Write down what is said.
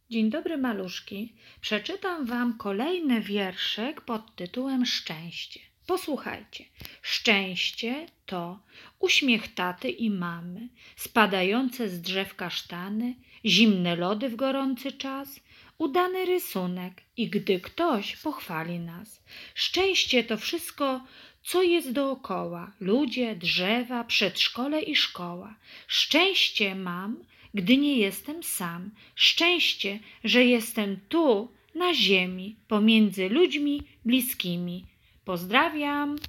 Dzień dobry, maluszki. Przeczytam wam kolejny wierszyk pod tytułem Szczęście. Posłuchajcie. Szczęście to uśmiech taty i mamy, spadające z drzew kasztany, zimne lody w gorący czas, udany rysunek i gdy ktoś pochwali nas. Szczęście to wszystko, co jest dookoła. Ludzie, drzewa, przedszkole i szkoła. Szczęście mam, gdy nie jestem sam. Szczęście, że jestem tu, na ziemi, pomiędzy ludźmi bliskimi. Pozdrawiam!